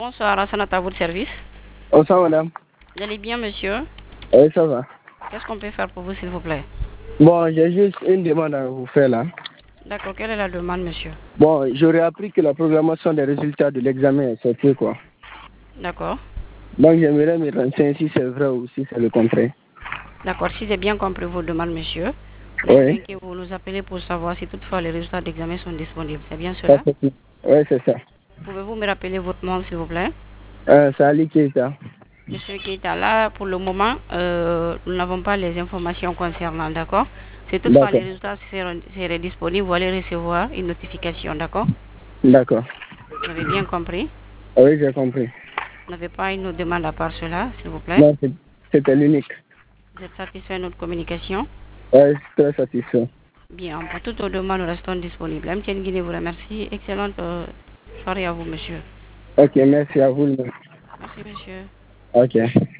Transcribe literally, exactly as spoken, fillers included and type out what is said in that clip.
Bonsoir, Hassanat, à votre service. Bonsoir, madame. Vous allez bien, monsieur? Oui, ça va. Qu'est-ce qu'on peut faire pour vous, s'il vous plaît? Bon, j'ai juste une demande à vous faire là. D'accord, quelle est la demande, monsieur? Bon, j'aurais appris que la programmation des résultats de l'examen est sortie, quoi. D'accord. Donc, j'aimerais me renseigner si c'est vrai ou si c'est le contraire. D'accord, si j'ai bien compris vos demandes, monsieur, vous dites Oui. bien que vous nous appelez pour savoir si toutefois les résultats d'examen sont disponibles. C'est bien cela? Oui, c'est ça. Pouvez-vous me rappeler votre nom, s'il vous plaît? Euh, c'est Ali Keita. Monsieur Keita, là, pour le moment, euh, nous n'avons pas les informations concernant, d'accord? Si toutefois les D'accord. résultats seraient, seraient disponibles, vous allez recevoir une notification, d'accord? D'accord. Vous avez bien compris? Oui, j'ai compris. Vous n'avez pas une autre demande à part cela, s'il vous plaît? Non, c'est- c'était l'unique. Vous êtes satisfait de notre communication? Oui, je suis très satisfait. Bien, pour toutes nos demandes, nous restons disponibles. M T N Guinée vous remercie. Excellente euh, soirée à vous, monsieur. Ok, merci à vous. Merci, monsieur. Ok.